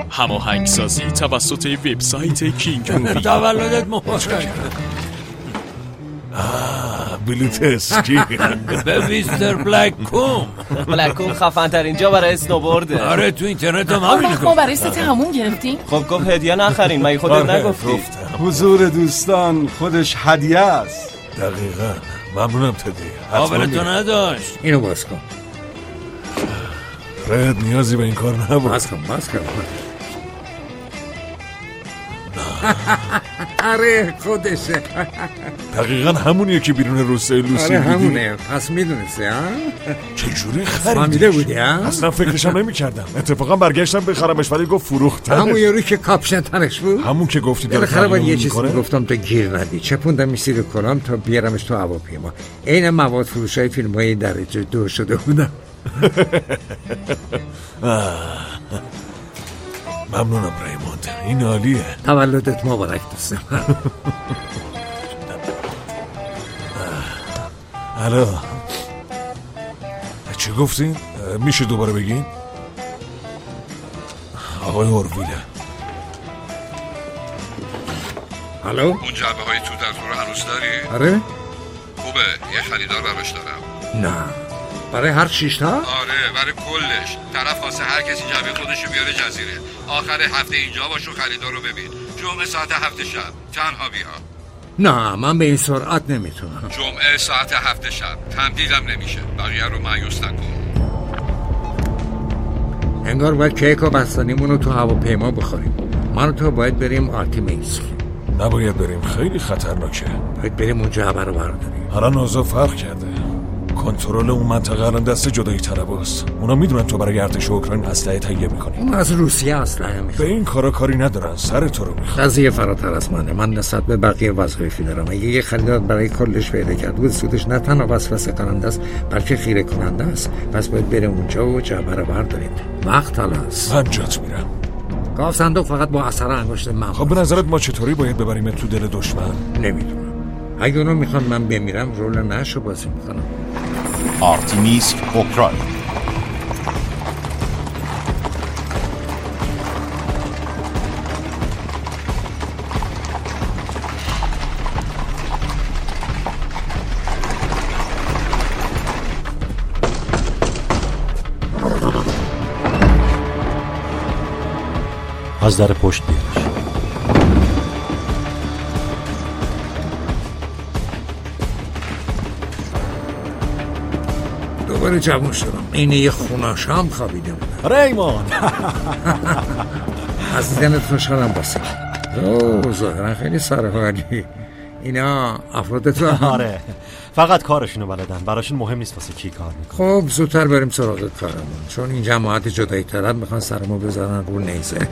هماهنگسازی توسط وبسایت کینگ مووی. تولدت مبارک. بلیت اسکی به ویستر بلککوم. بلککوم خفن ترین جا برای اسنوبورده. آره تو اینترنت هم همینه. ما برای ست همون گرفتیم. خب گفت هدیه نخرین، مگه خودت نگفتی؟ حضور دوستان خودش هدیه است. دقیقاً. ممنونم تدی. قابلتو نداشت. اینو باز کن. رد نیازی به این کار نبود. باز کن. آره خودشه. دقیقاً همونیه که بیرون روسته لوسی آره بودی. همونه. پس میدونستی ها؟ چجوری خریدیش؟ فهمیده بودی ها؟ اصلا فکرشم نمی کردم. اتفاقا برگشتم بخرمش ولی گفت فروختنش. همون یارو که کاپشن تنش بود؟ همون که گفتی داره بالاخره باید یه چیزی میکنه؟ گفتم تا گیر ندی. چپوندم زیر کلام تا بیارمش تو هواپیما. عین مواد فروشای فیلم‌های درجه 2 شده بودم. ممنونم ریموند. این عالیه. تولدت مبارک دوستم. الو چی گفتین؟ میشه دوباره بگین؟ آقای اورویله. الو؟ اون جعبه های تو در رو هنوز داری؟ آره؟ خوبه یه خریدار براش دارم. نه برای هر 6 تا؟ آره برای کلش. طرف واسه هر کسی جعبه خودشو بیاره جزیره. آخر هفته اینجا باشو خریدار رو ببین. جمعه ساعت 7 شب تنها بیا. نه من به این سرعت نمیتونم. جمعه ساعت 7 شب تمدیدم نمیشه. بقیه رو مایوس نکن. انگار باید کیک و بستنیمونو تو هواپیما بخوریم. من و تو باید بریم آرتیمیسک. نباید بریم، خیلی خطرناکه. باید بریم اون جعبه رو برداریم. الان اوضاع فرق کرده. کنترل اون منطقه الان دست جدایی طلباست. اونا میدونن تو برای ارتش اوکراین اسلحه تهیه میکنی. اون از روسیه اسلحه میخواد. به این کارا کاری ندارن، سر تو رو میخواد. قضیه فراتر از منه. من نسبت به بقیه وظایفی دارم. اگه یه خریدار برای کلش پیدا کرد بود، سودش نه تنها وسوسه کننده است بلکه خیره کننده است. پس باید بریم اونجا و جعبه رو برداریم. وقت هلاست. من جات میرم. گاف صندوق فقط با اثر انگشت من. خب به نظرت ما چطوری باید ببریم تو دل دشمن؟ نمیدونم. اگه اونا میخوان من بمیرم رول نشو بازی میکنم. آرتیمیسک اوکراین. از در پشت بیارش. دوباره جوان شدم. اینه یه خوناشام خوابیده بودم. ریمان از دیدنت خوشحالم باسم. ظاهرا خیلی سرحالی. اینا افراد تو؟ آره فقط کارشونو بلدن. براشون مهم نیست واسه کی کار میکنن. خب زودتر بریم سراغ کارمون، چون این جماعت جدایی طلب میخوان سرمو بذارن رو نیزه.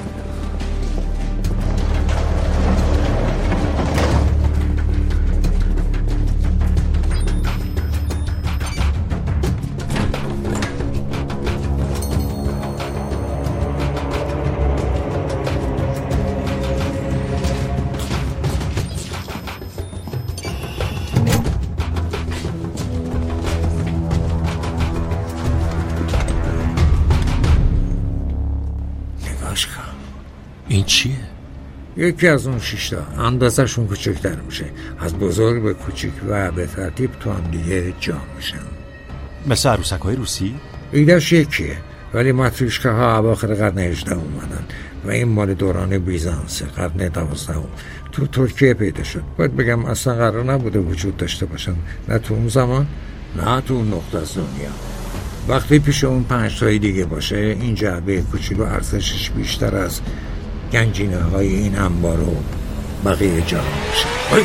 این چیه؟ یکی از اون 6 تا. اندازه‌شون کوچکتر میشه. از بزرگ به کوچیک و به ترتیب تو هم دیگه جا میشن. مثل عروسک‌های روسی؟ ایدهش یکیه، ولی ماتریشکه ها اواخر قرن 18 اومدن و این مال دوران بیزانس قرن 12 تو ترکیه پیدا شد. باید بگم اصلا قرار نبوده وجود داشته باشن، نه تو اون زمان نه تو اون نقطه از دنیا. وقتی پیش اون 5 تای دیگه باشه، این جعبه کوچولو ارزشش بیشتر از گنجینه های این انبار و بقیه جا میشه.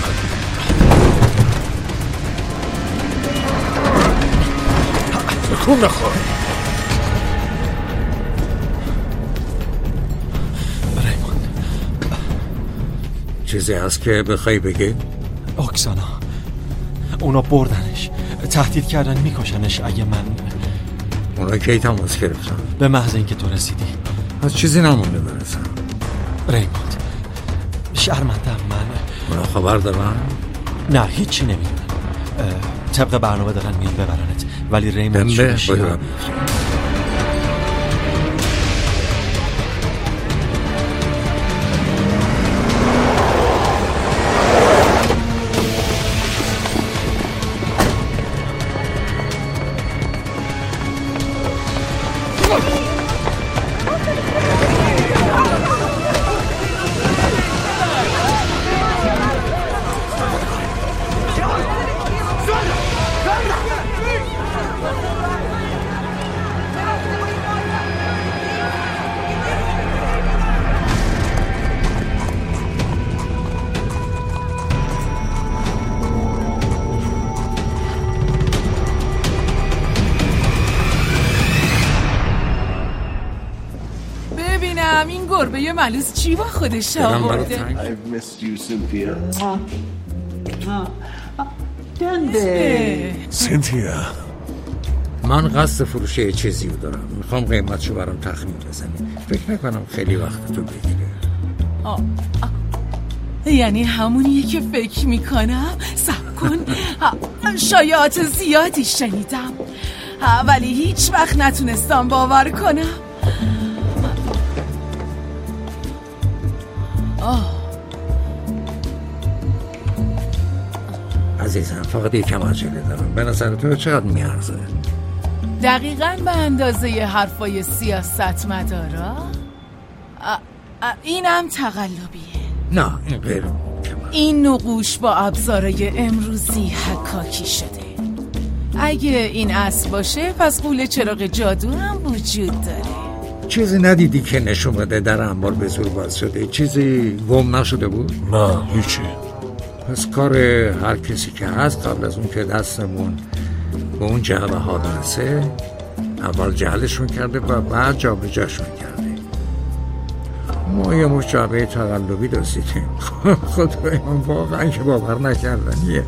تکون نخور. ریمان چیزی هست که بخوای بگی؟ اوکسانا اونا بردنش، تهدید کردن میکشنش اگه من. اونا کی تماس گرفتن؟ به محض اینکه تو رسیدی. از چیزی نمونده برسن. ریموند شرمندم من. اونا خبر دارن؟ نه هیچی نمیدونن. طبق برنامه دارن میان ببرنت، ولی ریموند شدشی. ببینم این گربه ملوس چی با خودش آورده. سینتیا، من قصد فروش یه چیزی رو دارم، میخوام قیمتشو برام تخمین بزنی. فکر نکنم خیلی وقت تو بگیره. یعنی همونیه که فکر میکنم. صبر کن، شایعات زیادی شنیدم ولی هیچ وقت نتونستم باور کنم. عزیزم فقط یکم عجله دارم. به نظر تو چقدر میارزه؟ دقیقاً به اندازه حرفای سیاستمدارا. اینم تقلبیه. نه این غیر ممکنه. این نقوش با ابزارای امروزی حکاکی شده. اگه این اصل باشه پس قوله چراغ جادو هم وجود داره. چیزی ندیدی که نشون بده در انبار به زور باز شده؟ چیزی گم نشده بود؟ نه هیچی. پس کار هر کسی که هست قبل از اون که دستمون به اون جعبه ها برسه اول جعلشون کرده و بعد جابجاشون کرده. ما یه مش جعبه تقلبی داشتیم. خدای من واقعا که باور نکردنیه.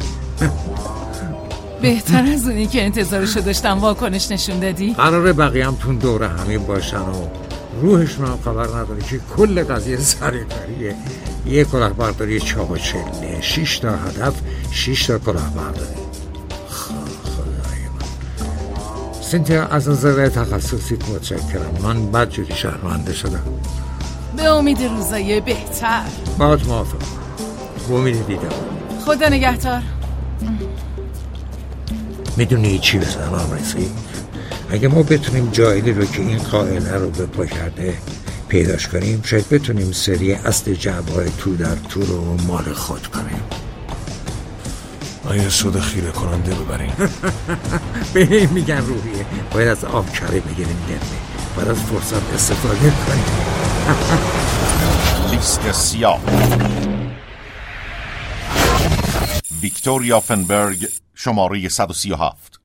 بهتر از اونی که انتظارشو داشتم واکنش نشون دادی. قراره بقیه هم تون دوره همین باشن و روحشون هم خبر نداره که کل قضیه سرکاریه. یه کلاهبرداری چاق و چله، 6 تا هدف، 6 تا کلاهبرداری. خدای من. سینتیا از نظر تخصصیت متشکرم. من بدجوری شهرمنده شدم. به امید روزای بهتر. باهات موافقم. به امید دیدم. خدا نگهدار. میدونی چی بزنم رسید؟ اگه ما بتونیم جایلی رو که این قائله رو به پا کرده پیداش کنیم شاید بتونیم سری اصل جعبه‌های تو در تو رو مال خود کنیم. آیا سود خیره کننده ببریم؟ به این میگن روحیه. باید از آب کره بگیریم دمه. باید از فرصت استفاده کنیم. لیست سیاه. ویکتوریا فنبرگ شماره 137.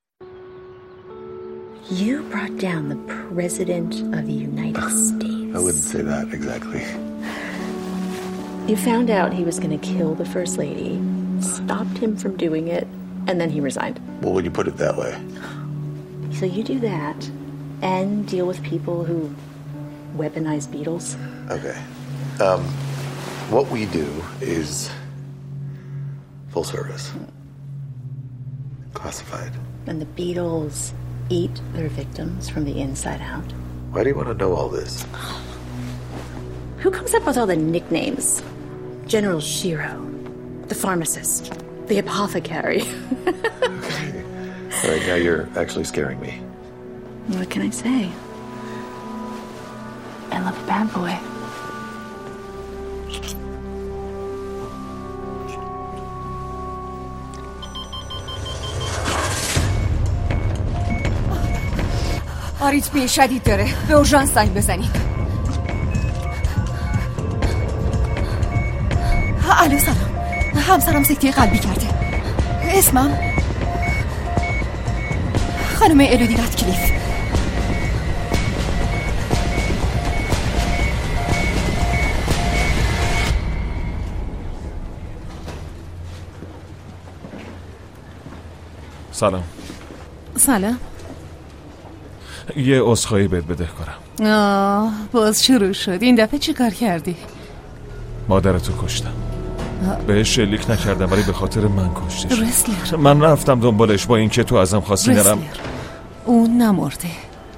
You brought down the President of the United States. I wouldn't say that exactly. You found out he was going to kill the First Lady, stopped him from doing it, and then he resigned. Well, when you put it that way. So you do that and deal with people who weaponize beetles? Okay. What we do is full service. Classified. And the beetles eat their victims from the inside out. Why do you want to know all this? Who comes up with all the nicknames? General Shiro, the pharmacist, the apothecary. Okay. All right, now you're actually scaring me. What can I say? I love a bad boy. آریتمی شدید داره. به اورژانس زنگ بزنید. الو سلام. همسرم سکته قلبی کرده. اسمم خانم الودی رتکلیف. سلام. سلام. یه عذرخواهی بهت بدهکارم. باز شروع شد. این دفعه چی کار کردی؟ مادرتو کشتم. بهش شلیک نکردم ولی به خاطر من کشتش. رسلر. من رفتم دنبالش با اینکه تو ازم خواستی نرم. اون نمرده.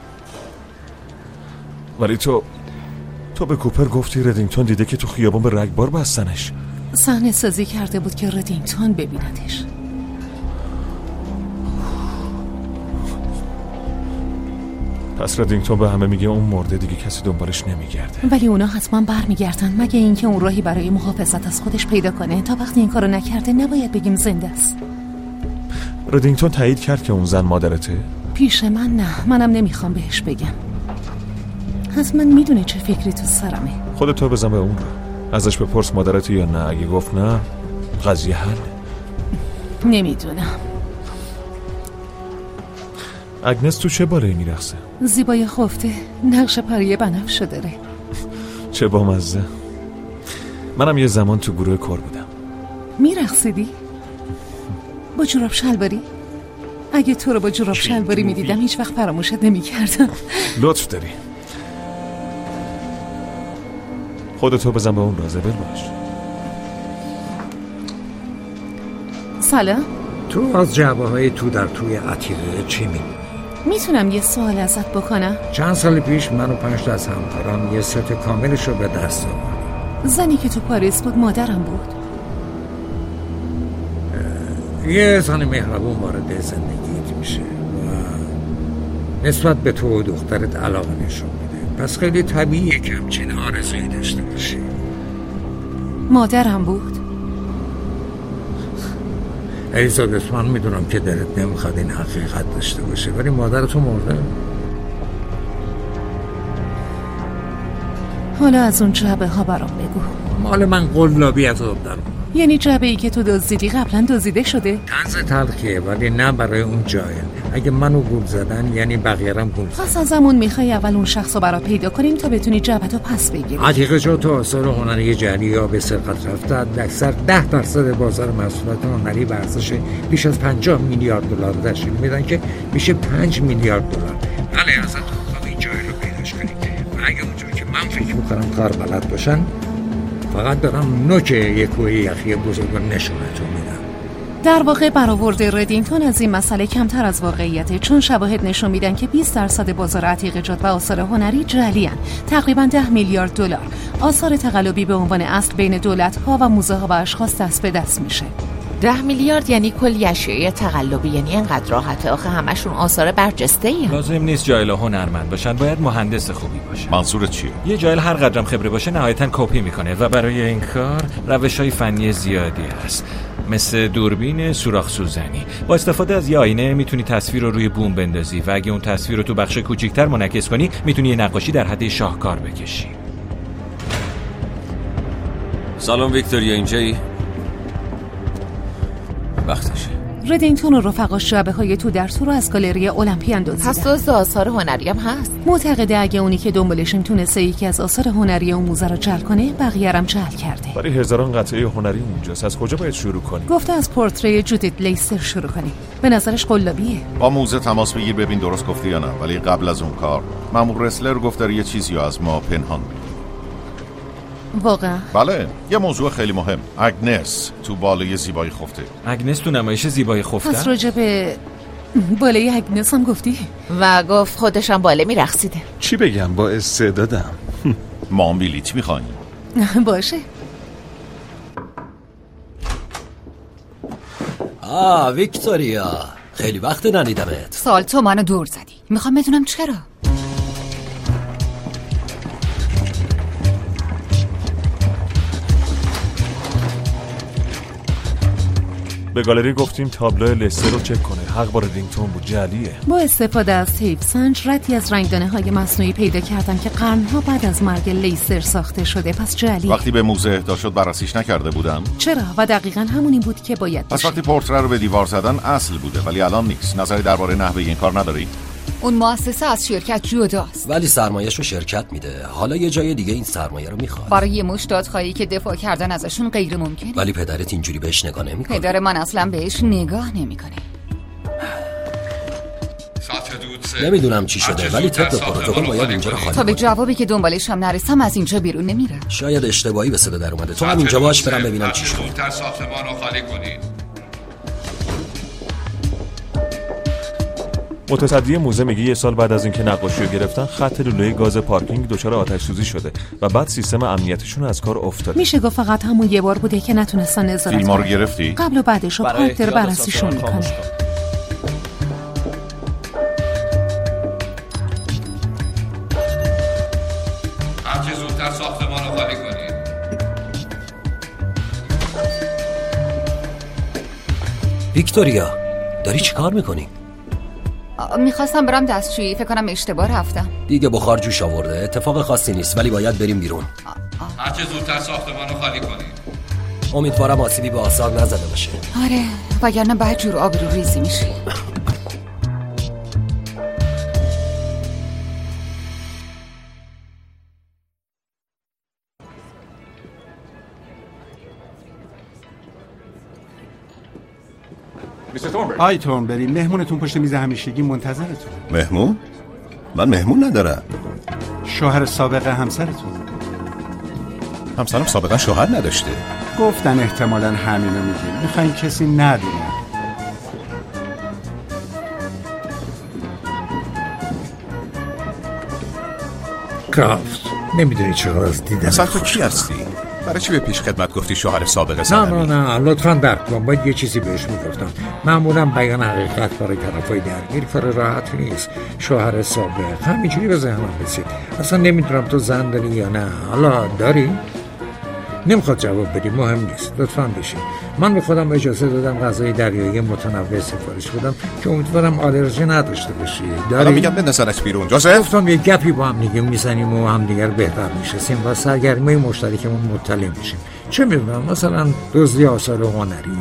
ولی تو به کوپر گفتی ردینگتون دیده که تو خیابان به رگبار بستنش. صحنه سازی کرده بود که ردینگتون ببیندش. پس ردینگتون به همه میگه اون مرده، دیگه کسی دنبالش نمیگرده. ولی اونا حتما برمیگردن مگه اینکه اون راهی برای محافظت از خودش پیدا کنه. تا وقتی این کارو نکرده نباید بگیم زنده است. ردینگتون تایید کرد که اون زن مادرته؟ پیش من نه. منم نمیخوام بهش بگم. حتما میدونه چه فکری تو سرمه. خودتو بزن به اون رو. ازش بپرس مادرته یا نه. اگه گفت نه قضیه حل. نمیدونم. اگنس تو چه باره میرقصه؟ زیبای خفته. نقش پری بنفشه داره. چه بامزه. منم یه زمان تو گروه کار بودم. میرقصیدی؟ با جوراب شلواری؟ اگه تو رو با جوراب شلواری میدیدم هیچ وقت فراموشت نمیکردم. لطف داری. خودتو بزن به اون رازبل باش. سلام. تو از جعبه های تو در توی عتیقه چی می‌دونی؟ میتونم یه سوال ازت بکنم؟ چند سال پیش من و 5 تا از همکارام یه ست کاملش رو به دست آوردیم. زنی که تو پاریس بود مادرم بود. یه زن مهربون وارد زندگیت میشه و نسبت به تو و دخترت علاقه نشون میده. پس خیلی طبیعیه که همچین آرزویی داشته باشی. مادرم بود. الیزابت، من میدونم که دلت نمیخواد این حقیقت داشته باشه، ولی مادرتو مرده. حالا از اون جعبه ها برام بگو. مال من قلابی از آب در اومد. یعنی جعبه ای که تو دزدیدی قبلا دزدیده شده؟ طنز تلخیه ولی نه برای اون جایل. اگه منو گول زدن یعنی بقیه‌رم گول زدن. پس ازمون میخوای اول اون شخص رو برات پیدا کنیم تا بتونی جعبه‌تو پس بگیری. عتیقه جا تو آثار هنری جعلی یا به سرقت رفته اکثر 10% بازار محصولات هنری به ارزش بیش از 50 میلیارد دلار تشکیل میدن که میشه 5 میلیارد دلار. ولی ازتون میخوام این جای رو پیداش کنیم و اگه اونجور که من فکر میکنم کار بلد باشن فقط دارم نوک یک کوه یخی بزرگ رو نشونتون میدم. در واقع برآورد ردینگتون از این مسئله کمتر از واقعیته، چون شواهد نشون میدن که 20% بازار عتیقه‌جات و آثار هنری جعلی ان. تقریبا 10 میلیارد دلار آثار تقلبی به عنوان اصل بین دولت‌ها و موزه‌ها و اشخاص دست به دست میشه. 10 میلیارد یعنی کل اشیاء تقلبی، یعنی اینقدر راحته؟ آخه همشون آثار برجسته‌ای. لازم نیست جایل هنرمند باشن، باید مهندس خوبی باشه. منظورت چیه؟ یه جایل هر قدرم خبره باشه نهایتاً کپی میکنه و برای این کار روش‌های فنی زیادی هست، مثل دوربین سوراخ سوزنی. با استفاده از یه آینه میتونی تصویر رو روی بوم بندازی و اگه اون تصویر رو تو بخش کوچیک‌تر منعکس کنی میتونی یه نقاشی در حد شاهکار بکشی. سلام ویکتوریا، اینجایی؟ وقتشه. ردینگتون و رفقاش جعبه‌های تو در تو رو از گالری المپیان دزدیدن. پس دزد آثار هنری هم هست. معتقده اگه اونی که دنبالشیم تونسته یکی از آثار هنری اون موزه رو جعل کنه، بقیه‌رم جعل کرده. برای هزاران قطعه هنری اونجاست. از کجا باید شروع کنیم؟ گفته از پورتری جودیت لیستر شروع کنیم. به نظرش قلابیه. با موزه تماس بگیر ببین درست گفتی یا نه. ولی قبل از اون کار مأمور رسلر گفت داره یه چیزی از ما پنهان می‌کنه. واقعا؟ بله، یه موضوع خیلی مهم. اگنس تو بالای زیبایی خفته. اگنس تو نمایش زیبایی خفته؟ پس راجع به بالای اگنس هم گفتی؟ و گفت خودشم باله میرقصیده. چی بگم، با استعدادم. ما هم بلیت میخوایم. باشه. ویکتوریا، خیلی وقت ندیدمت. سال تو منو دور زدی. میخوام بدونم چرا. به گالری گفتیم تابلو لستر رو چک کنه. حق با ردینگتون بود، جعلیه. با استفاده از تیپ سنج ردی از رنگدانه‌های مصنوعی پیدا کردم که قرنها بعد از مرگ لیستر ساخته شده. پس جعلی. وقتی به موزه اهدا شد بررسیش نکرده بودن؟ چرا؟ و دقیقاً همونی بود که باید پس وقتی پورتره رو به دیوار زدن اصل بوده، ولی الان نیست. نظری درباره نحوه این کار نداری؟ اون مؤسسه از شرکت جداست، ولی سرمایه‌شو شرکت میده. حالا یه جای دیگه این سرمایه رو میخواد. برای یه مشت دادخواهی که دفاع کردن ازشون غیر ممکنه. ولی پدرت اینجوری بهش نگاه نمیکنه. پدر من اصلا بهش نگاه نمیکنه. نمیدونم چی شده، ولی طبق پروتکل باید اینجا رو خالی تا به جوابی که دنبالش هم نرسم از اینجا بیرون نمیرم. شاید اشتباهی به صدا در اومده. تو هم اینجا باش، برم ببینم چی شده. زودتر ساختمان رو خالی کنید. متصدی موزه میگه یه سال بعد از اینکه نقاشی رو گرفتن خط لوله گاز پارکینگ دچار آتش سوزی شده و بعد سیستم امنیتشون از کار افتاده. میشه گفت فقط همون یه بار بوده که نتونستن نظارت کنن. فیلم‌ها رو گرفتی؟ قبل و بعدش رو پارتر بررسیشون میکنه. هرچه زودتر ساختمان رو خالی کنید. ویکتوریا، داری چی کار میکنی؟ میخواستم برم دستشویی، فکر کنم اشتباه رفتم. دیگه بخار جوش آورده. اتفاق خاصی نیست، ولی باید بریم بیرون. هرچه زودتر ساختمان رو خالی کنید. امیدوارم آسیبی به آثار نزده باشه. آره، وگرنه بعد جور آبرو ریزی میشه. آی تورنبری، مهمونتون پشت میز همیشگی منتظرتونه. مهمون؟ من مهمون ندارم. شوهر سابق همسرتون. همسرم سابقا شوهر نداشته. گفتن احتمالاً همینو میگین. میخواین کسی ندونه. کرافت، نمیدونی چقدر از دیدن اصلا تو کی هستی؟ برای چی به پیش خدمت گفتی شوهر سابق زنمی؟ نه لطفاً درک کن. باید یه چیزی بهش میگفتم. معمولاً بیان حقیقت برای طرفای درگیر کار راحتی نیست. شوهر سابق همینجوری به ذهنم رسید. اصلا نمیدونم تو زن داری یا نه. حالا داری؟ نمیخواد جواب بدی، مهم نیست. لطفاً بشین. من به خودم اجازه دادم غذای دریایی متنوع سفارش بدم که امیدوارم آلرژی نداشته باشی. حالا میگم بندازنش بیرون. جوزف، گفتم یه گپی با هم دیگه میزنیم و همدیگر بهتر میشناسیم و سرگرمی مشترکمون مطلع میشیم. چه میدونم، مثلا دزدی آثار هنری.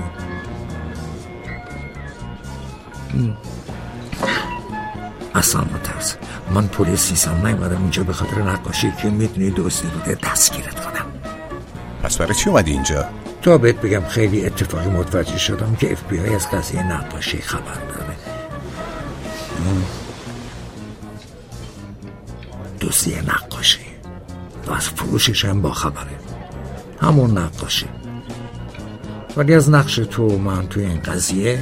اصلا نترس. من پلیس نیستم، نیومدم اینجا به خاطر نقاشی که میدونی دزدی بوده دستگیرت کنم. پس برای چی اومدی اینجا؟ تا بهت بگم خیلی اتفاقی متوجه شدم که FBI از قضیه نقاشی خبر داره. دزدی نقاشی و از فروشش هم با خبره. همون نقاشی. ولی از نقش تو و من توی این قضیه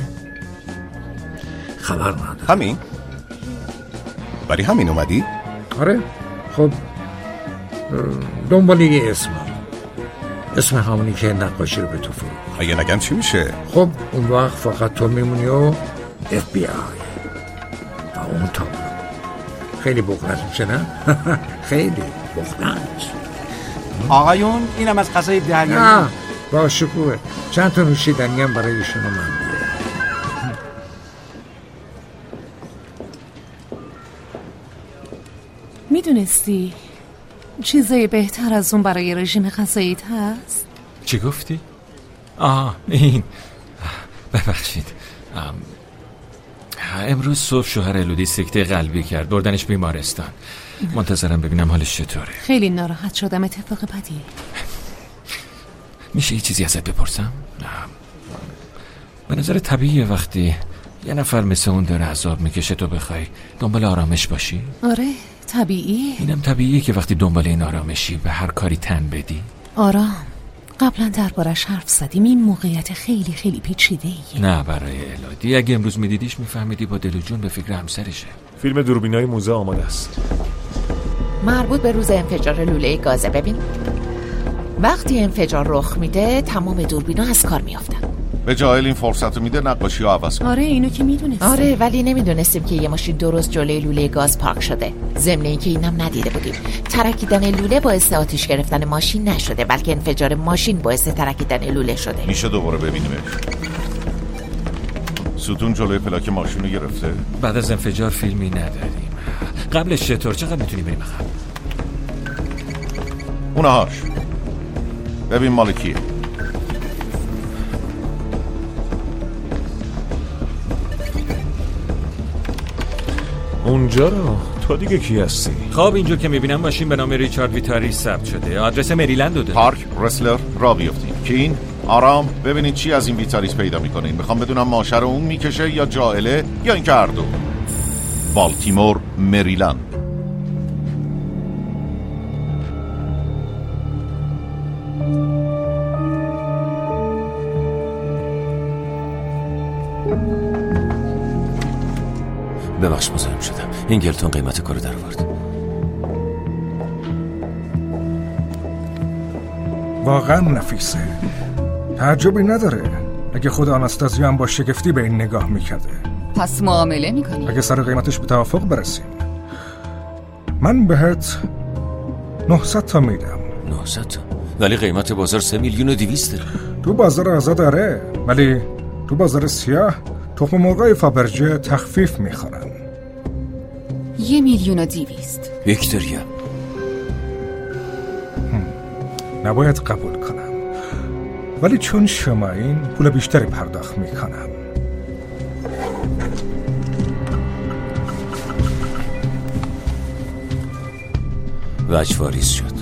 خبر ندارم. همین؟ ولی همین اومدی؟ آره. خب دنبال یه اسم همونی که نقاشی رو به تو فروخت. اگه نگم چی میشه؟ خب اون وقت فقط تو میمونی و FBI و اون تابلو. خیلی بغلت میشه نه؟ خیلی بغلت. آقایون اینم از غذای دریایی. نه با شکوه. چند تا نوشیدنی هم برای ایشون و من بیاره. میدونستی چیزای بهتر از اون برای رژیم غذاییت هست؟ چی گفتی؟ این ببخشید. امروز صبح شوهر الودی سکته قلبی کرد، بردنش بیمارستان. منتظرم ببینم حالش چطوره. خیلی ناراحت شدم. اتفاق بدی. میشه یه چیزی ازت بپرسم؟ به نظر طبیعیه وقتی یه نفر مثل اون داره عذاب میکشه تو بخوای دنبال آرامش باشی؟ آره طبیعیه. اینم طبیعیه که وقتی دنبال این آرامشی به هر کاری تن بدی. آرام قبلا دربارش حرف زدیم. این موقعیت خیلی خیلی پیچیده‌ایه. نه برای الودی اگه امروز میدیدیش میفهمیدی با دل و جون به فکر همسرشه. فیلم دوربینای موزه آماده است. مربوط به روز انفجار لوله گازه. ببین وقتی انفجار رخ میده تمام دوربینا از کار میافتن. به جایل این فرصت رو میده نقاشی رو عوض کنه. آره اینو که میدونستیم. آره ولی نمیدونستیم که یه ماشین درست جلوی لوله گاز پارک شده. ضمن اینکه اینم ندیده بودیم ترکیدن لوله باعث آتش گرفتن ماشین نشده، بلکه انفجار ماشین باعث ترکیدن لوله شده. میشه دوباره ببینیمش؟ ستون جلوی پلاک ماشین رو گرفته. بعد از انفجار فیلمی نداریم. قبلش چقدر میتونی بریم عقب؟ اونهاش ببین مال کیه. اونجا رو تو دیگه کی هستی؟ خب اینجا که میبینم ماشین به نام ریچارد ویتاری ثبت شده. آدرس مریلند داده. پارک رسلر را بیافتیم. کین آرام ببینید چی از این ویتاریس پیدا میکنین. میخوام بدونم ماشه رو اون میکشه یا جائله یا اینکه هر دو. بالتیمور مریلند. ببخش مزاحم شدم. این گلتون قیمت کارو در آورد. واقعا نفیسه. تعجبی نداره اگه خود آناستازیا هم با شگفتی به این نگاه میکرده. پس معامله میکنی؟ اگه سر قیمتش به توافق برسیم من بهت 900 تا میدم. 900 تا؟ ولی قیمت بازار 3,200,000 تو بازار آزاد داره، ولی تو بازار سیاه تخم مرغای فابرجه تخفیف میخورن. 1,200,000. ویکتوریا نباید قبول کنم، ولی چون شما این پول بیشتری پرداخت میکنم. وجه واریز شد.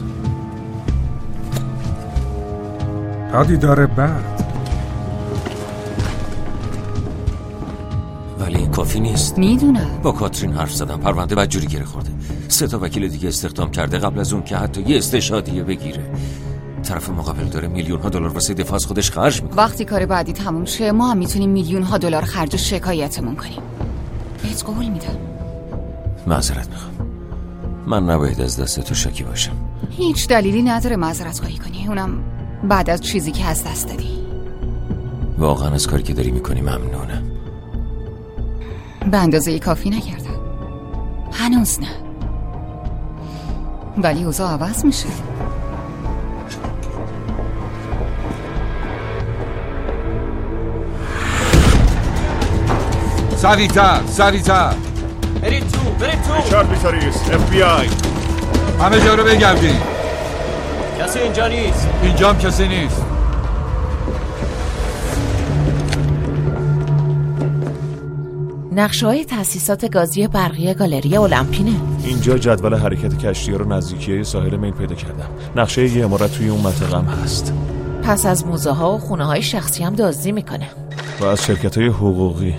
تا دیدار بعد. کافی نیست. میدونم. با کاترین حرف زدم، پرونده بدجوری گره خورده. 3 وکیل دیگه استخدام کرده قبل از اون که حتی یه استشهادیه بگیره. طرف مقابل داره میلیون‌ها دلار واسه دفاع از خودش خرج میکنه. وقتی کار بعدی تموم شه ما هم میتونیم میلیون‌ها دلار خرج شکایتمون کنیم. بهت قول میدم. معذرت میخوام. من نباید از دست تو شکی باشم. هیچ دلیلی نداره معذرت خواهی کنی، اونم بعد از چیزی که از دست دادی. واقعا از کاری که داری میکنی ممنونم. به اندازه کافی نکردم. هنوز نه. ولی اوضاع عوض میشه. سریعتر برید تو ریچارد ویتاریس FBI. همه جا رو بگردید. کسی اینجا نیست. اینجام کسی نیست. نقشه‌های تأسیسات گازی برقی گالری المپینه. اینجا جدول حرکت کشتی‌ها رو نزدیکی ساحل میل پیدا کردم. نقشه یه عمارت توی اون منطقه هم هست. پس از موزه‌ها و خونه‌های شخصی هم دزدی میکنه. و از شرکت‌های حقوقی.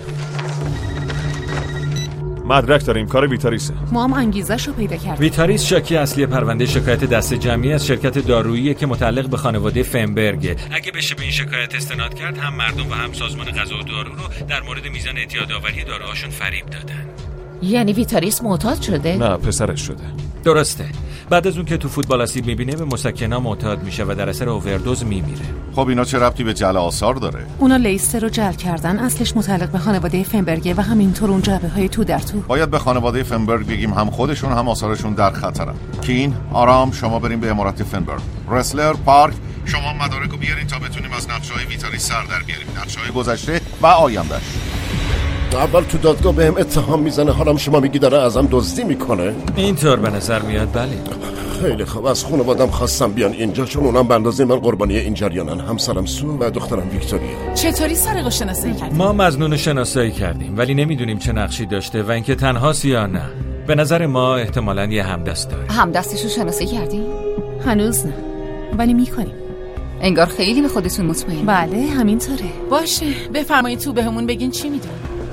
مدرک داریم، کار ویتاریسه. ما هم انگیزه‌شو پیدا کردیم. ویتاریس شاکی اصلی پرونده شکایت دست جمعی از شرکت دارویی که متعلق به خانواده فنبرگه. اگه بشه به این شکایت استناد کرد، هم مردم و هم سازمان غذا و دارو رو در مورد میزان اعتیادآوری داروهاشون فریب دادن. یعنی ویتاریس معتاد شده؟ نه، پسرش شده. درسته. بعد از اون که تو فوتبال آسیب میبینه به مسکن‌ها معتاد میشه و در اثر اووردوز میمیره. خب اینا چه ربطی به جعل آثار داره؟ اونا لیستر رو جعل کردن، اصلش متعلق به خانواده فنبرگه و همینطور اون جعبه‌های تو در تو. باید به خانواده فنبرگ بگیم هم خودشون هم آثارشون در خطرن. کین، آرام، شما بریم به امارات فنبرگ. رسلر، پارک، شما مدارکو بیارین تا بتونیم از نقشه‌های ویتاریس سر در بیاریم، نقشه‌های گذشته و آینده‌اش. اول تو دادگاه بهم اتهام میزنه، حالا شما میگی داره ازم دزدی میکنه. اینطور به نظر میاد. بله. خیلی خوب. از خانوادم خواستم بیان اینجا چون اونم به اندازه من قربانی این جریانن. همسرم سو و دخترم ویکتوریا. چطوری سرقو شناسایی کردیم؟ ما مظنون شناسایی کردیم ولی نمیدونیم چه نقشی داشته و اینکه تنهاست یا نه. به نظر ما احتمالاً یه همدست داره. همدستشو شناسایی کردیم؟ هنوز نه، ولی میکنیم. انگار خیلی به خودتون مطمئن. بله همینطوره. باشه بفرمایید تو بهمون بگین چی میدون.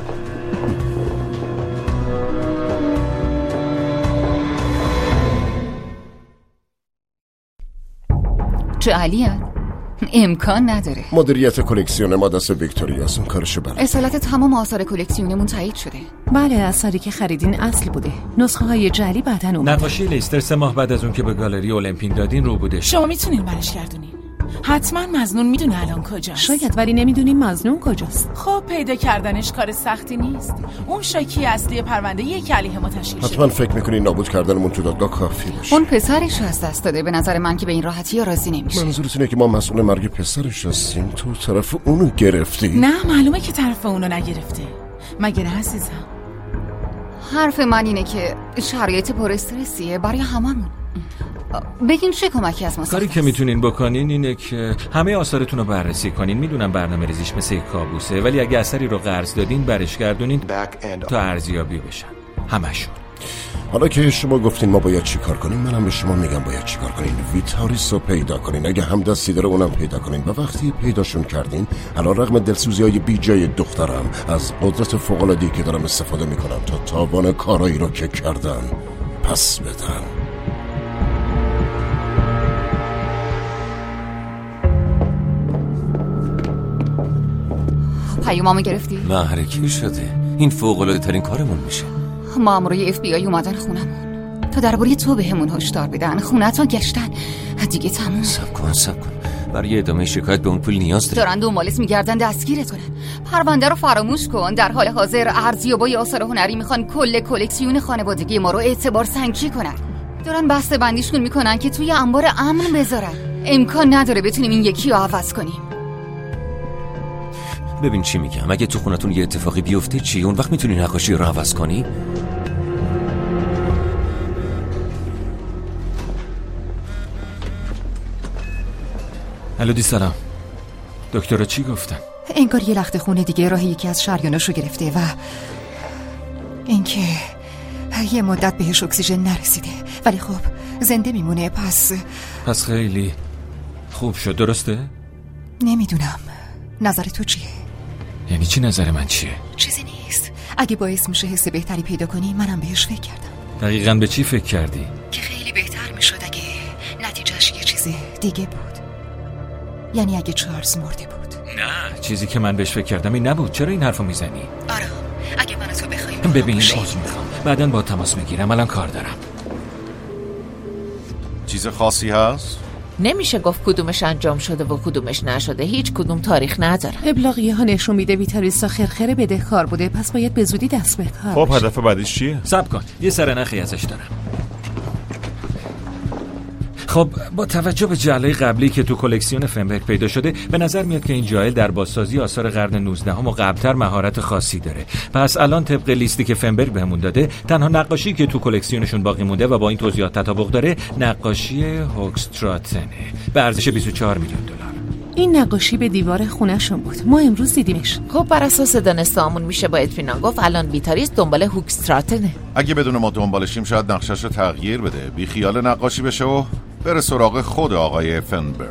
جعلیه؟ امکان نداره. مدیریت کلکسیون ما دست ویکتوریاس، اون کارشو بلده. اصالت تمام آثار کلکسیونمون تایید شده. بله، اثری که خریدین اصل بوده. نسخه های جعلی بعدن اومده. نقاشی لیستر 3 ماه بعد از اون که به گالری المپین دادین رو بوده. شما میتونین برش گردونین. حتما مظنون میدونه الان کجاست. شاید، ولی نمیدونیم مظنون کجاست. خب پیدا کردنش کار سختی نیست. اون شاکی اصلی پرونده یک علیه ما تشکیل شده. حتما فکر میکنی نابود کردنمون تو دادگاه کافی باشه. اون پسرش از دست داده. به نظر من که به این راحتی راضی نمیشه. منظورت اینه که ما مسئول مرگ پسرش هستیم؟ تو طرف اونو گرفتی؟ نه، معلومه که طرف اونو نگرفته. مگه نه عزیزم؟ حرف من اینه که شرایط پر استرسیه برای هممون. بگین چه کمکی از ما کاری که میتونین بکنین اینه که همه آثارتون رو بررسی کنین. میدونم برنامه ریزیش مثل یک کابوسه، ولی اگه اثری رو قرض دادین برش گردونین تا ارزیابی بشن همشون. حالا که شما گفتین ما باید چی کار کنیم، منم به شما میگم باید چی کار کنین. ویتاریس رو پیدا کنین، اگه همدستی داره اونم پیدا کنین و وقتی پیداشون کردین، علی رغم دلسوزی‌های بی جای دخترم، از قدرت فوق‌العاده‌ای که دارم استفاده میکنم تا تاوان کارایی رو که کردن پس بدن. پیامامو گرفتی؟ نه، حرکی شده. این فوق‌العاده ترین کارمون میشه. مامورای FBI اومدن خونمون تا درباره تو بهمون هشدار بدن. خونه‌تو گشتن. دیگه تموم. صبر کن. برای ادامه شکایت به اون پول نیاز داری. دارن دنبالت میگردن دستگیرت کنن. پرونده رو فراموش کن. در حال حاضر ارزیابای آثار هنری میخوان کل کلکسیون خانوادگی ما رو اعتبار سنجی کنن. دارن بسته بندیشون میکنن که توی انبار امن بذارن. امکان نداره بتونیم این یکی رو عوض کنیم. ببین چی میگم، اگه تو خونتون یه اتفاقی بیفته چی؟ اون وقت میتونی نقاشی رو عوض کنی؟ الو سلام. دکترها چی گفتن؟ انگار یه لخت خونه دیگه راه یکی از شریاناشو گرفته و اینکه یه مدت بهش اکسیژن نرسیده، ولی خب زنده میمونه. پس خیلی خوب شد. درسته؟ نمیدونم، نظر تو چیه؟ یعنی چی نظر من چیه؟ چیزی نیست. اگه باعث میشه حس بهتری پیدا کنی منم بهش فکر کردم. دقیقاً به چی فکر کردی؟ که خیلی بهتر میشد اگه نتیجهش یه چیز دیگه بود. یعنی اگه چارلز مرده بود. نه، چیزی که من بهش فکر کردم این نبود. چرا این حرفو میزنی؟ آره، اگه من تو بخوای ببین عذر میخوام، بعداً با تماس میگیرم، الان کار دارم. چیز خاصی هست؟ نمیشه گفت کدومش انجام شده و کدومش نشده. هیچ کدوم تاریخ نداره. ابلاغیه ها نشون میده ویتاریسا خرخره بدهکار بوده، پس باید به زودی دست به کار. خب هدف بعدیش چیه؟ صبر کن، یه سرنخی ازش دارم. خب با توجه به جعله قبلی که تو کلکسیون فنبرگ پیدا شده، به نظر میاد که این جعل در بازسازی آثار قرن 19 و قبلتر مهارت خاصی داره. پس الان طبق لیستی که فنبرگ بهمون داده، تنها نقاشی که تو کلکسیونشون باقی مونده و با این توضیحات تطابق داره نقاشی هوکستراتنه به ارزش 24 میلیون دلار. این نقاشی به دیوار خونه‌شون بود. ما امروز دیدیمش. خب بر اساس دانسته‌مون میشه با اطمینان گفت الان ویتاریس دنبال هوکستراتنه. اگه بدون ما دنبالشیم شاید نقشش رو تغییر بده، بی خیال نقاشی بشه و بره سراغ خود آقای فنبرگ.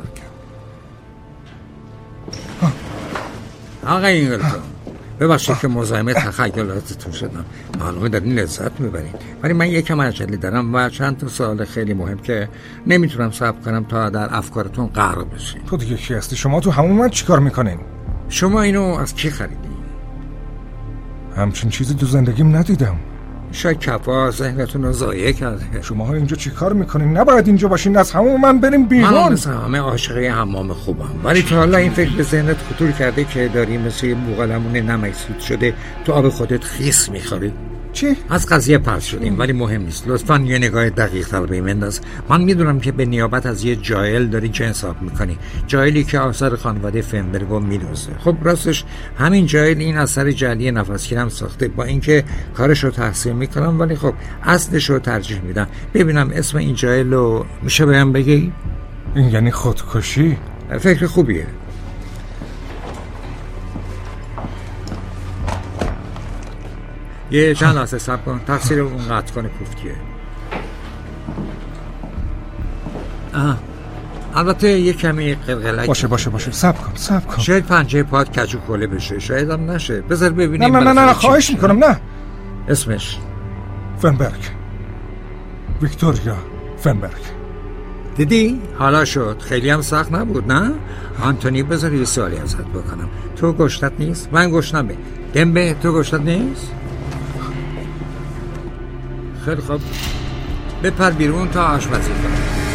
آقای اینگلتون، ببخشید که مزاحم تخیلاتتون شدم. معلومه دارین لذت میبرید، ولی من یکم عجله دارم و چند تا سوال خیلی مهم که نمیتونم صبر کنم تا در افکارتون غرق بشین. تو دیگه کی هستی؟ شما تو همون من چیکار میکنین؟ شما اینو از کی خریدین؟ همچین چیزی تو زندگیم ندیدم. شاید کفا ذهنتون رو ضایع کرده. شماها اینجا چی کار میکنین؟ نباید اینجا باشین، از همون من بریم بیرون. من مثل همه عاشقه حمام خوبم، ولی تا حالا این فکر به ذهنت خطور کرده که داری مثل یه بوقلمون نمکسود شده تو آب خودت خیس میخوری؟ چی؟ از قضیه پس شدیم ولی مهم نیست. لطفاً یه نگاه دقیق تر به این بنداز. من میدونم که به نیابت از یه جاهل داری چه حساب میکنی، جاهلی که آثار خانواده فنبرگو میدوزه. خب راستش همین جاهل این اثر جعلی نفسگیرم ساخته، با اینکه کارش رو تحسین میکنم ولی خب اصلش رو ترجیح میدم. ببینم اسم این جاهل رو میشه بهم بگی؟ این یعنی خودکشی؟ فکر خوبیه. یه چند لحظه صبر کن، تفسیر اون قطع کنه کوفتیه. البته یه کمی قلقلک باشه صبر کن. شاید پنجه پاد کج و کوله بشه، شاید هم نشه. بذار ببینیم. نه خواهش میکنم نه. اسمش فنبرگ، ویکتوریا فنبرگ. دیدی؟ حالا شد. خیلی هم سخت نبود نه؟ آنتونی بذار یه سوالی ازت بکنم. تو گشتت نیست؟ من گشتمه. دمبه تو گشتت نیست؟ خیلی خوب، بپر بیرون تا آشپزی کنم.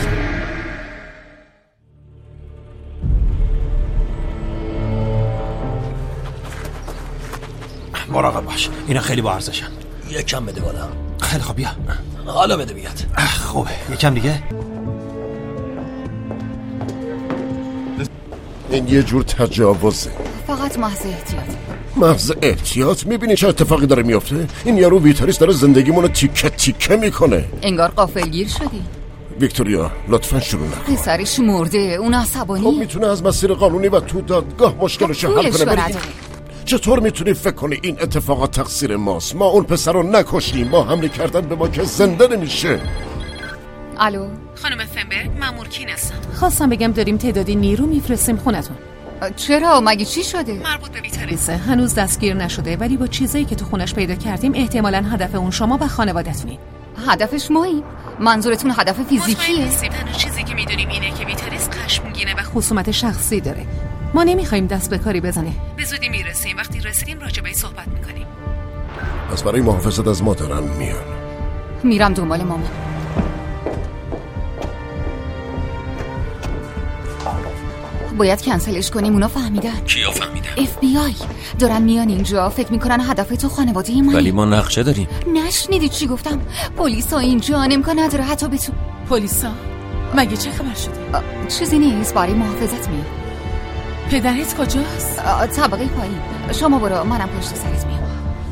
مراقب باش، اینا خیلی با ارزشن. یکم بده بالا. خیلی خوب، بیا حالا بده بیاد. خوبه، یکم دیگه. این یه جور تجاوزه، فقط محض احتیاط. محض احتیاط؟ میبینی چه اتفاقی داره میفته؟ این یارو ویتاریس داره زندگیمونو تیکه تیکه میکنه. انگار غافلگیر شدی. ویکتوریا لطفاً شروع نکن. پسرش مرده، اون عصبانیه. خب میتونه از مسیر قانونی و تو دادگاه مشکلشو حل کنه. چطور میتونی فکر کنی این اتفاقات تقصیر ماست؟ ما اون پسر رو نکشتیم، ما حمله کردن به ما که زنده نمیشه. الو خانم فنبرگ، مأمور کین هستم. خواستم بگم داریم تعدادی نیرو میفرستیم خونتون. چرا؟ مگه چی شده؟ مربوط به ویتاریسه، هنوز دستگیر نشده ولی با چیزایی که تو خونش پیدا کردیم احتمالاً هدف اون شما و خانواده‌تونید. هدفش ماییم؟ منظورتون هدف فیزیکیه؟ تنها چیزی که میدونیم اینه که ویتاریس خشمگینه و خصومت شخصی داره. ما نمیخوایم دست به کاری بزنه. به زودی میرسیم، وقتی رسیدیم راجع بهش صحبت میکنیم. پس برای محافظت از ما دارن میان. میرم دنبال مامان. باید کنسلش کنیم، اونا فهمیدن. کیا فهمیدن؟ FBI دارن میان اینجا، فکر میکنن هدف تو خانواده من. ولی ما نقشه داریم. نشنیدی چی گفتم؟ پلیسا اینجا، امکان نداره حتی به تو. پلیسا؟ مگه چه خبر شده؟ چیزی نیست، برای محافظت میاد. پدرت کجاست؟ طبقه پایین. شما برو، منم پشت سرت میام.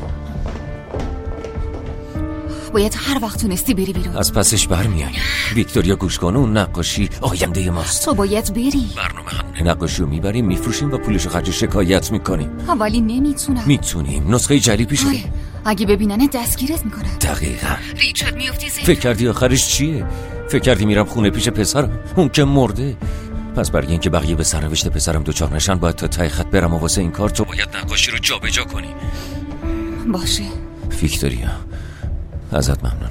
باید هر وقت تونستی بری بیرون. از پسش برمیای. ویکتوریا گوش کن، اون نقاشی آینده ماست. تو باید بری. برنامه همونه، نقاشی رو میبریم میفروشیم و پولشو خرج شکایت میکنیم. ولی نمیتونم. میتونیم، نسخه جعلی پیش داریم. اگه ببینن دستگیرت میکنن. دقیقاً. ریچارد میافتی زیر. فکر کردی آخرش چیه؟ فکر کردی میرم خونه پیش پسرم؟ اون که مرده. پس برای اینکه بقیه به سرنوشت پسرم دوچار نشن باید تا ته خط برم و واسه این کار تو باید نقاشی رو جابجا کنی. باشه. ویکتوریا ازت ممنونم.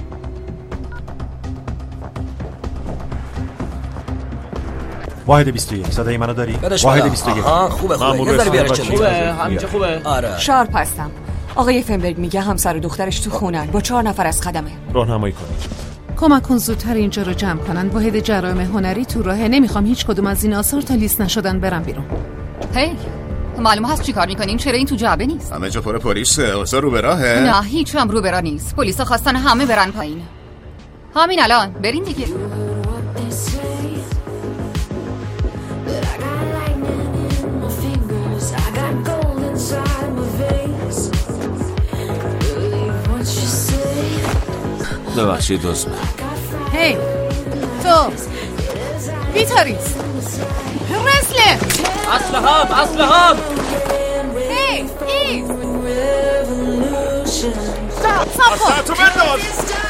واحد 21 صدای منو داری؟ واحد 21. خوبه یه ذره بیارش خوبه همینجا خوبه. آره. شارپ هستم. آقای فنبرگ میگه همسر و دخترش تو خونن با 4 نفر از خدمه. راهنمایی کنید. کمک کن زودتر اینجا رو جمع کنن. واحد جرایم هنری تو راهه. نمیخوام هیچ کدوم از این آثار تا لیست نشدن برن بیرون. هی معلومه هست چی کار میکنین؟ چرا این تو جعبه نیست؟ همه جا پر پلیسه. آثار رو به راهه؟ نه هیچ هم رو برا نیست. پلیسا خواستن همه برن پایین. همین الان برین دیگه. ببخشید دوست. هی تو ویتاریس رسلر اسلحه هی ایز اصلا تو بنداز.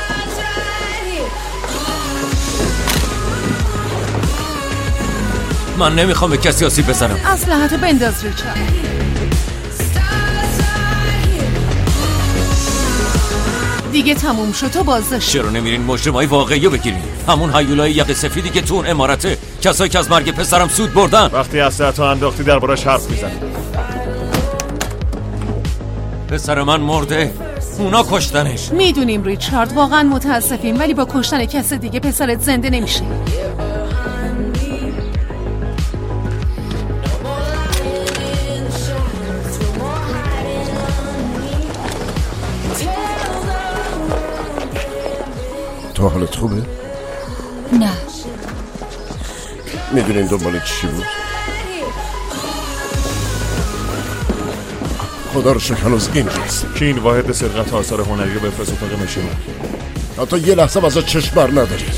من نمیخوام به کسی آسیب بزنم. اسلحه تو بنداز ریچارد. دیگه تموم شد. تو بازداشت. چرا نمیرین مجرمای واقعی رو بگیرین؟ همون هیولای یقه سفیدی که تو اون امارته، کسایی که از مرگ پسرم سود بردن. وقتی اسلحه‌تو انداختی دربارش حرف میزنی. پسر من مرده، اونا کشتنش. میدونیم ریچارد، واقعا متاسفیم، ولی با کشتن کس دیگه پسرت زنده نمیشه. تو حالت خوبه؟ نه. میدونین دنبال چی بود؟ خدا رو شکر هنوز اینجاست. کین واحد سرقت آثار هنری رو بفرست اتاق نشیمن. حتی یه لحظه ازش چشم بر ندارید.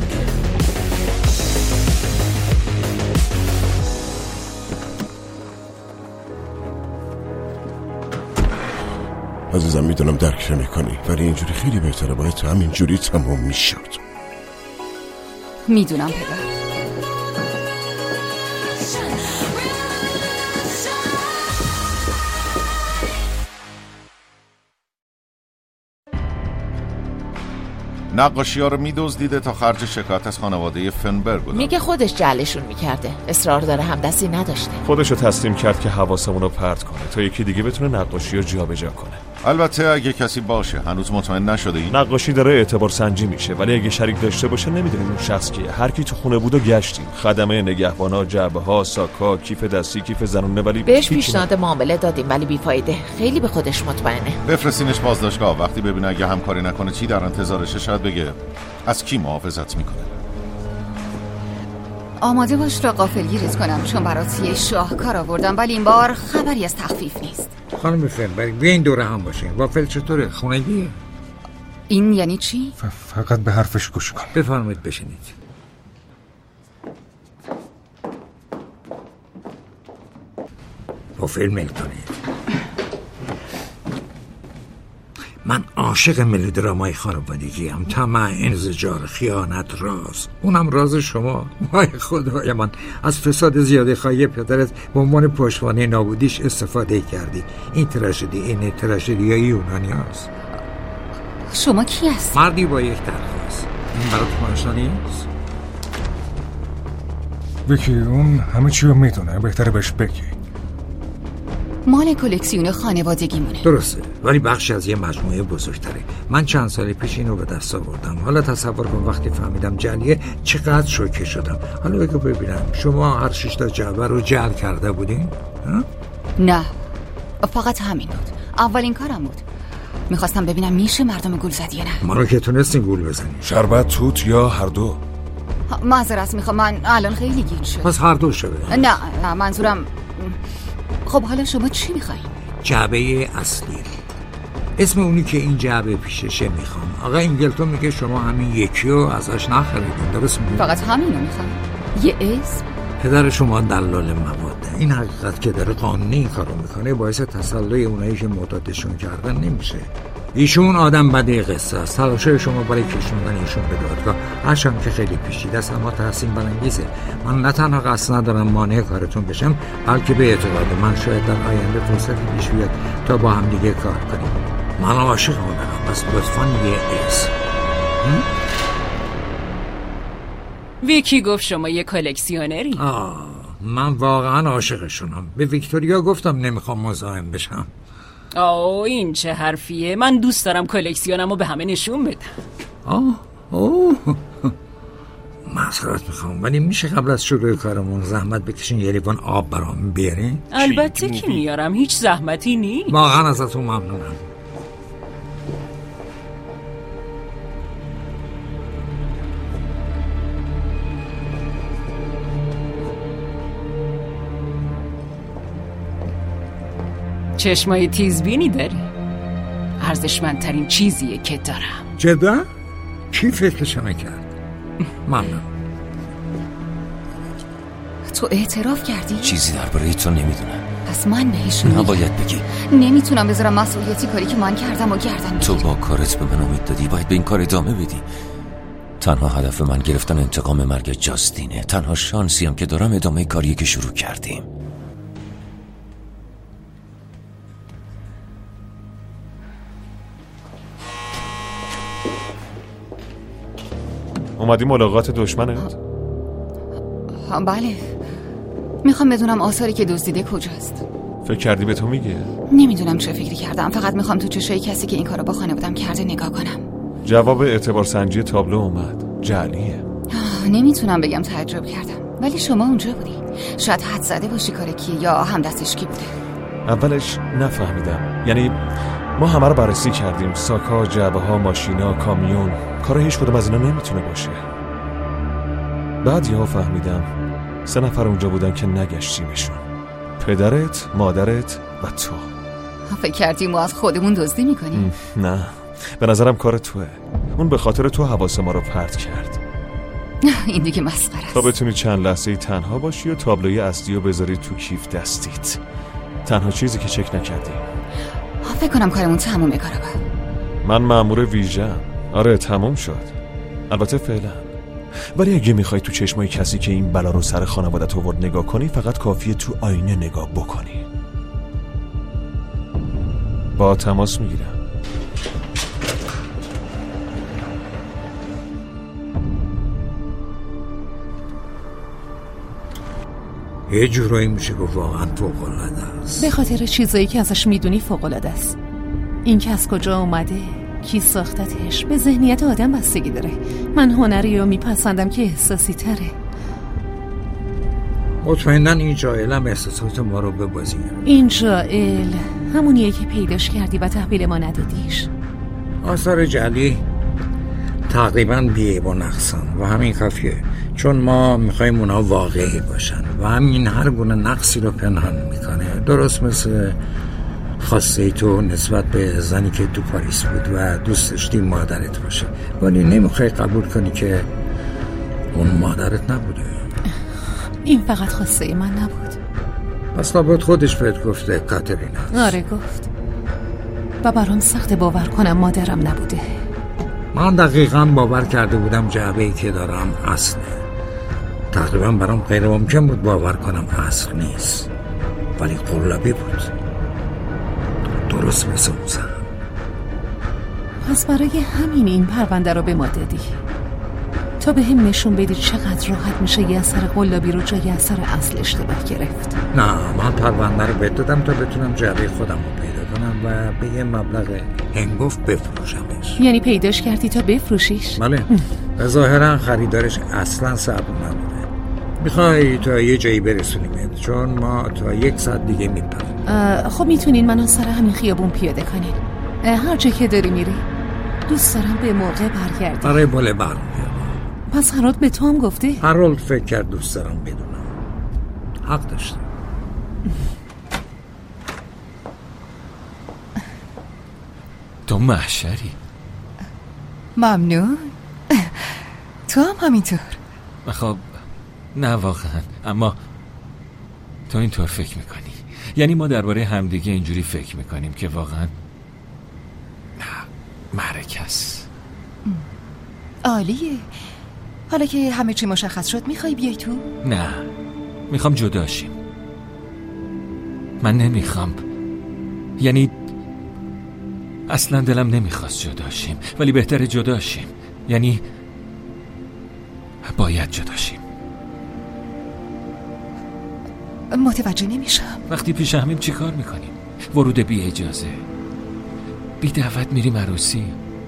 عزیزم میدونم درک نمی‌کنی، ولی اینجوری خیلی بهتره. باید تو همینجوری تموم میشد. میدونم پدر. نقاشی ها رو میدزدیده تا خرج شکایت از خانواده فنبرگ بده. میگه خودش جعلشون میکرده. اصرار داره همدستی نداشته. خودشو تسلیم کرد که حواسمون رو پرت کنه تا یکی دیگه بتونه نقاشی رو جابجا کنه. البته اگه کسی باشه. هنوز مطمئن نشده این؟ نقاشی داره اعتبار سنجی میشه، ولی اگه شریک داشته باشه نمیدونیم اون شخص کیه. هر کی تو خونه بود و گشتیم، خدمه، نگهبانا، جعبه‌ها، ساک‌ها، کیف دستی، کیف زنونه، ولی بهش پیشنهاد معامله دادیم ولی بیفایده. خیلی به خودش مطمئنه. بفرستینش بازداشتگاه. وقتی ببینه اگه همکاری نکنه چی در انتظارشه، شاید بگه از کی محافظت میکنه. آماده باش تا غافلگیرت کنم، چون برات یه شاهکار آوردم، ولی این بار خبری از تخفیف نیست. خانم فنبرگ بیاین دوره هم باشین. وافل چطوره؟ خونگیه؟ این یعنی چی؟ فقط به حرفش گوش کن. بفرمایید بشینید. وافل میل کنید. من عاشق ملودرامای خانوادگی ام. طمع، انزجار، خیانت، راز. اونم راز شما. وای خدای من، از فساد زیاده خواهی پدرت به عنوان پشتوانه نابودیش استفاده کردی. این تراژدی های یونانی هست. شما کی هست؟ مردی با یک درخواست. این برات آشنا نیست؟ ویکی اون همه چی رو میدونه. بهتره بهش بگی. مال کلکسیون خانوادگیمونه. درسته، ولی بخش از یه مجموعه بزرگتره. من چند سال پیش اینو به دست آوردم. حالا تصور کن وقتی فهمیدم جعلیه چقدر شوکه شدم. حالا بگو ببینم شما هر 6 تا جعبه رو جعل کرده بودین؟ نه، فقط همین بود. اولین کارم بود. میخواستم ببینم میشه مردم گول زدی یا نه. ما رو که تونستین گول بزنیم. شربت توت یا هر دو؟ معذرت میخوام، من الان خیلی گیج شد. پس هر دو شده. نه منظورم. خب حالا شما چی میخواین؟ جعبه اصلی. اسم اونی که این جعبه پیششه میخوام. آقا اینگلتون میگه شما همین یکی رو ازش نخریدین. درست میگم؟ فقط همینو میخوام. یه اسم؟ پدر شما دلال مواد. این حقیقت که داره قانونی این کارو میکنه باعث تسلط اونایی که معتادشون کردن نمیشه. ایشون آدم بدی قصه است. تلاشه شما برای کشوندن ایشون به دادگاه هرچند که خیلی پیچیده است اما تحسین برانگیزه. من نه تنها قصد ندارم مانع کارتون بشم، بلکه به اعتقاد من شاید در آینده فرصتی پیش بیاد تا با هم دیگه کار کنیم. من عاشق اونم، بس لطفاً یه اسم. ویکی گفت شما یه کلکسیونری. من واقعا عاشقشونم. به ویکتوریا گفتم نمیخوام مزاحم بشم. این چه حرفیه؟ من دوست دارم کلکسیونمو به همه نشون بدم. معذرت میخوام، ولی میشه قبل از شروع کارمون زحمت بکشین یه لیوان آب برام بیارین؟ البته که میارم، هیچ زحمتی نیست. واقعا ازتون ممنونم. چشمای تیزبینی داری. ارزشمندترین چیزیه که دارم. جدا؟ کی فکرش نکرد؟ ممنون. تو اعتراف کردی؟ چیزی درباره تو نمیدونم. پس من بهشون میگم. نباید بگی. نمیتونم بذارم مسئولیتی کاری که من کردم و گردن بگیری. تو با کارت به من امید دادی، باید به این کار ادامه بدی. تنها هدف من گرفتن انتقام مرگ جاستینه. تنها شانسی هم که دارم ادامه کاریه که شروع کردیم. اومدی ملاقات دشمنت؟ بله. میخوام بدونم آثاری که دزدیده کجاست. فکر کردی به تو میگه؟ نمیدونم چه فکری کردم، فقط میخوام تو چشای کسی که این کارو با خانواده‌ام کرده نگاه کنم. جواب اعتبار سنجی تابلو اومد. جعلیه. نمیتونم بگم تعجب کردم، ولی شما اونجا بودی. شاید حد زده باشی کار کیه یا هم دستش کی بوده. اولش نفهمیدم، یعنی ما همه رو بررسی کردیم، ساکا، جعبه ها، ماشینا، کامیون، کار هیچ کدوم از اینا نمیتونه باشه. بعد یهو فهمیدم 3 نفر اونجا بودن که نگشتیمشون. پدرت، مادرت و تو. فکر کردی ما از خودمون دزدی میکنیم؟ نه، به نظرم کار توه. اون به خاطر تو حواس ما رو پرت کرد. این دیگه مسخره است. تا بتونی چند لحظه تنها باشی و تابلوی اصلی رو بذاری تو کیف دستیت. تنها چیزی که چک نکردی. فکر کنم کارمون تمومه کاراگاه. من مأمور ویژه‌ام. آره تموم شد. البته فعلا. ولی اگه میخوای تو چشمای کسی که این بلا رو سر خانوادت آورد نگاه کنی، فقط کافیه تو آینه نگاه بکنی. با تماس میگیرم. یه جورایی میشه گفت واقعا فوق‌العاده است. به خاطر چیزایی که ازش میدونی فوق‌العاده است. این که از کجا اومده، کی ساختتش، به ذهنیت آدم بستگی داره. من هنری رو میپسندم که احساسی تره. مطمئناً این جاهل هم احساسات ما رو به بازی گرفت. این جاهل همونیه که پیداش کردی و تحویل ما ندادیش. آثار جعلی تقریباً بی‌عیب و نقصان و همین کافیه، چون ما میخواییم اونا واقعی باشن و همین هر گونه نقصی رو پنهان میکنه. درست مثل خواسته تو نسبت به زنی که تو پاریس بود و دوست داشتی مادرت باشه، ولی نمیخوای قبول کنی که اون مادرت نبوده. این فقط خواسته من نبود. پس لابد خودش بهت گفته کاترینا. آره گفت و برام سخت باور کنم مادرم نبوده. من دقیقاً باور کرده بودم جعبه‌ای که دارم اصله. تقریباً برام غیر ممکن بود باور کنم اصل نیست، ولی قلابی بود، درست مثل اون زن. پس برای همین این پرونده رو به ما دادی تا به هم نشون بدی چقدر راحت میشه یه اثر قلابی رو جای اثر اصل اشتباه گرفت. نه، من پرونده رو بهت دادم تا بتونم جعبه خودم رو پیدا کنم و به یه مبلغ هنگفت بفروشمش. یعنی پیداش کردی تا بفروشیش؟ بله. ظاهرا خریدارش اصلا صبر نداره. میخوای تا یه جایی برسونیمت، چون ما تا 1 ساعت دیگه میپریم. خب میتونین منو سر همین خیابون پیاده کنین. هر جا که داری میری دوست دارم به موقع برگردی. آره بله برمیگردم. پس هرولد به تو هم گفته؟ هرولد فکر کرد دوست دارم بدونم. حق داشته. تو محشری. ممنون. تو هم همینطور. خب نه واقعا، اما تو اینطور فکر میکنی؟ یعنی ما درباره همدیگه اینجوری فکر میکنیم که واقعا معرکه است. عالیه. حالا که همه چی مشخص شد میخوای بیای تو؟ نه، میخوام جدا شیم. من نمیخوام، یعنی اصلا دلم نمیخواست جدا شیم، ولی بهتره جدا شیم. یعنی باید جدا شیم. متوجه نمیشم. وقتی پیش همیم چی کار میکنیم؟ ورود بی اجازه، بی دعوت میریم عروسی،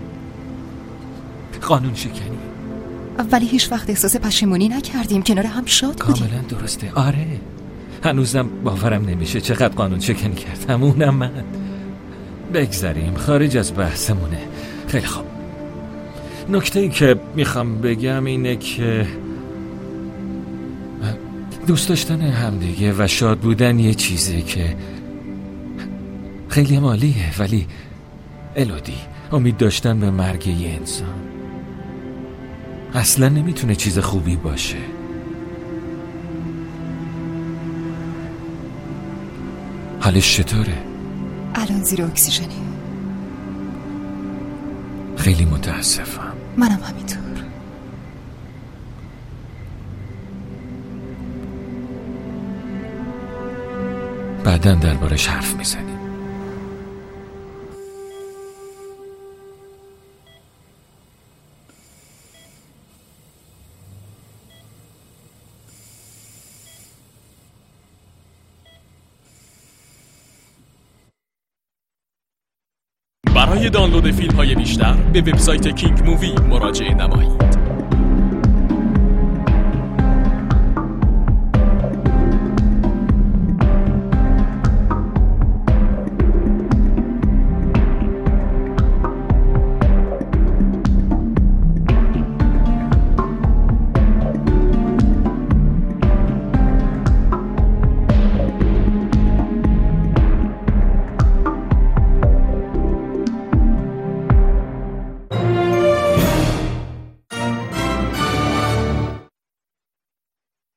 قانون شکنی. ولی هیچ وقت احساس پشیمونی نکردیم، کنار هم شاد بودیم. کاملا درسته. آره، هنوزم باورم نمیشه چقدر قانون شکنی کردم، اونم من. بگذاریم، خارج از بحثمونه. خیلی خوب، نکته‌ای که میخوام بگم اینه که دوست داشتن همدیگه و شاد بودن یه چیزه که خیلی عالیه، ولی الودی، امید داشتن به مرگ یه انسان اصلا نمیتونه چیز خوبی باشه. حالش چطوره؟ الان زیر اکسیژنی. خیلی متاسفم. منم همینطور. بعداً دربارش حرف میزنیم. برای دانلود فیلم‌های بیشتر به وبسایت کینگ مووی مراجعه نمایید.